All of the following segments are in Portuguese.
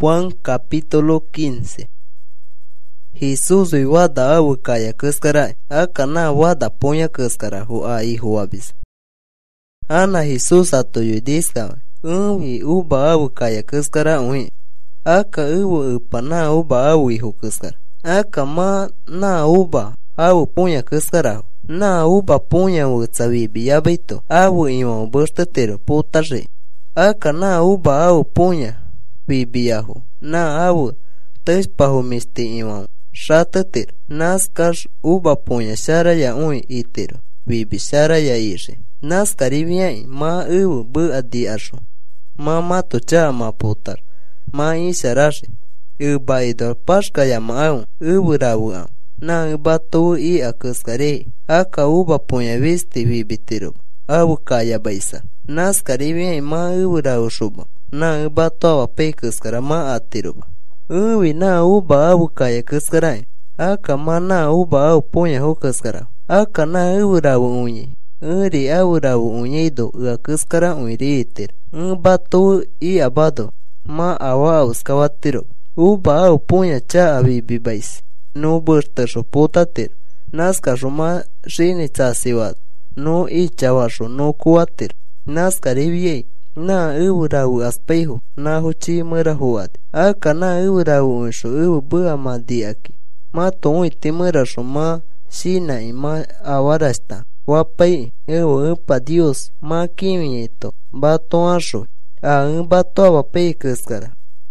Juan capítulo 15. Jesús wada awu kaya kaskara akana wada ponya kaskara hu ai huabis. Ana Jesús atoyu diska unwi uba awu kaya kaskara unwi aka uwu upana uba awu ihu kaskara aka ma na uba awu ponya kaskara na uba ponya wu tsawibi yabito awu iwa burstatero putaje aka na uba awu ponya bibiyahu na awu teshpahu misti iwa shatatir naskash uba ponya sharaya ui itero bibi sharaya ishi naskariviai ma uwu bu adi ashu ma mato cha ma putar ma isharashi uba idor pashkaya ma au uwu rawu au na uba tu i akaskare aka uba ponya visti bibi tiro awu kaya baisa naskariviai ma uwu rawu shuba na uba towa pe kaskara ma atiruba uwi na uba awu kaya kaskarai aka ma na uba awu ponya hu kaskara aka na uwu rawu unyi uri awu rawu unyi do ua kaskara unyi itir uba tu i abado ma awa awu skawatiro uba awu ponya cha abibi baisi no burtasho potatir naskasho ma shini tsasiwad no i chawasho no kuatir naskariviei na uwu rawu aspejo na huchi mura huad aka na uwu rawu unsho uwu bua ma diaki ma toui timurasho ma shina i ma awarasta wapai uwu upa Dios ma kimieto bato asho a bato awapei kaskara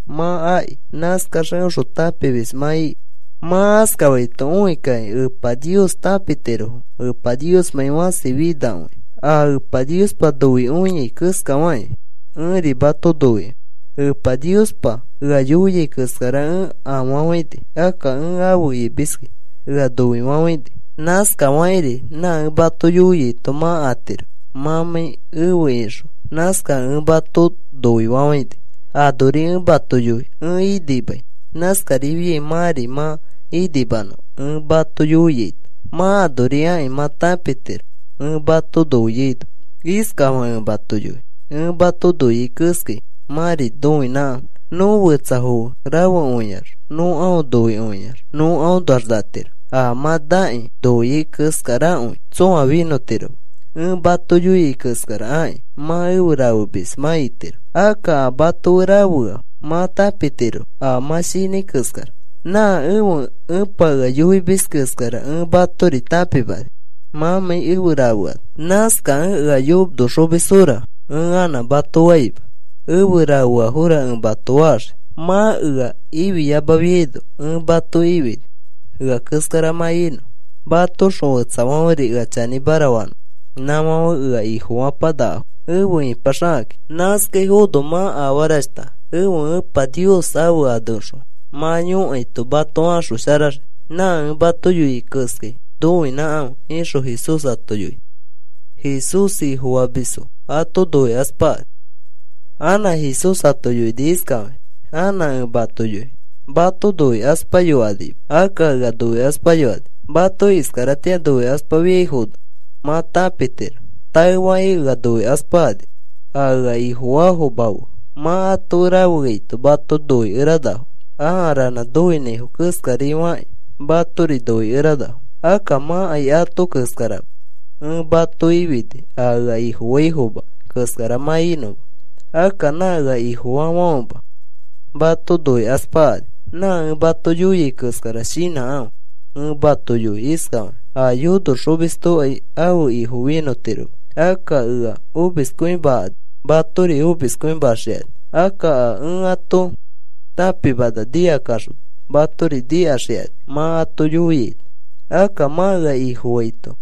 ma ai naskasho usho tapibis ma i ma askawaito uikai upa Dios tapitero upa Dios ma iwasi vida ui a upa Dios pa doi unyi kaska wai uri bato doi upa Dios pa ua yuyi kaskara awawidi aka awu ibiski ua doi wawidi naska wairi na bato yuyi toma atir mami uwu isho naska bato doi wawidi adori bato yuyi idibai naska rivi mari ma idibano bato yuyi ma adori ai ma tapitir bato doyido iskama bato yuyi bato doyi kaski mari doi na no wetsahu rawa unyar no au doi unyar no au dardatir a ma dai doyi kaskara uny so avino tiro bato yuyi kaskara ai ma urawu bis ma itir aka bato urawu ma tapitiro a ma shini kaskara na paga yuyi bis kaskara bato ri tapibad ma me urawu naska ayub do shobisura ana bato waib urawu hura bato ash ma ibi yabavido bato ibi kaskara ma ino bato sho tsawari chani barawan nama ihu apada uwi pashak naske hodo ma awarasta uwi pa Dios awu adosho ma nyu ito bato ashu sharar na bato yui kaske doi na au isho Jesus ato yui Jesus ihu abiso ato doi aspad ana Jesus ato yui diskawe ana bato yui bato doi aspayo adib aka ga doi aspayo adib bato iskaratia doi aspaviehud ma tapitir taiwa iga doi aspad aga ihu aho bau ma ato rawito bato doi iradaho arana doi nehu kaskari wai bato ri doi iradaho aka ma ai ato kaskara bato ibidi aga ihu ihuba kaskara ma inoba aka na aga ihu awaoba bato doi aspad na bato yuyi kaskara shina au bato yuyi iskawa ayudo shobisto ai au ihu vino tiro aka ubiskuin bad bato ri ubiskuin bashet aka ato tapi bada dia kasut bato ri dia shet ma ato yuyi aka maga ihu waito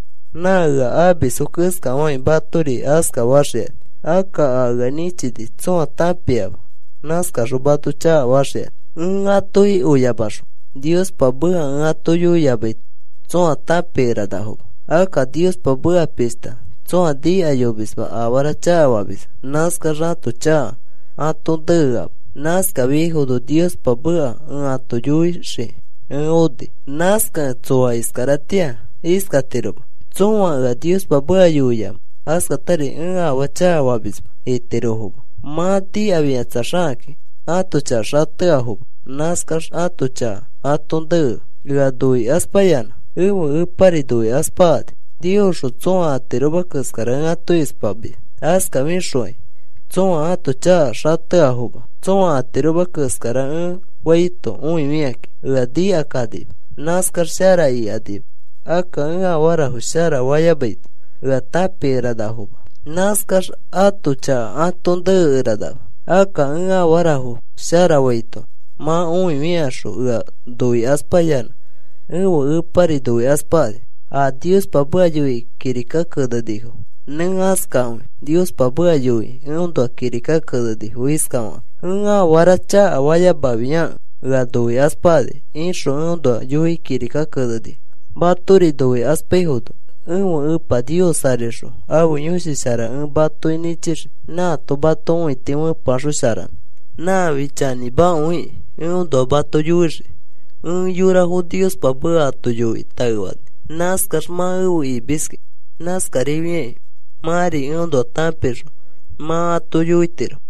naga abiso kaska wai bato ri aska washet aka aga nichidi tsoa tapiaba naska bato cha washet ato i uyabasho Dios pa bua ato yuyabit tsoa tapira daho aka Dios pa bua pista tsoa di ayobisba awara cha wabis naska rato cha ato degab naska viejo do Dios pa bua ato yuishi odi naska tsoa iskaratia iskatiroba tsoa Dios pa bua yuyam aska tari awa cha wabisba itirohoba mati aviatsashaki atucha shate ahuba naskas atucha atonde dui aspayana pari dui aspade Dios tson atiroba kaskaran atu ispabi aska mishoi tson atucha shate ahuba tson atiroba kaskaran waito miaki di akadib naskar shara adib aka awara hushara wayabait tapira dahuba naskar atucha atonde radab aka awara shara waito ma miashu dui aspayana pari dui aspade a Dios pabuayui kirika kada dijo neng askaun Dios pabuayui undo kirika kada dijo iskaun waracha awaya babiyan dui aspade insho undo yui kirika kada di baturi dui aspehudo pa Dios aresho awu nyusi sara batu inichir na to batu itimu pashu sara na vichani ba undo batu yushi yura hu Dios pabuatu yui taiwad naskar ma biski naskar mari undo tampero ma to yuitero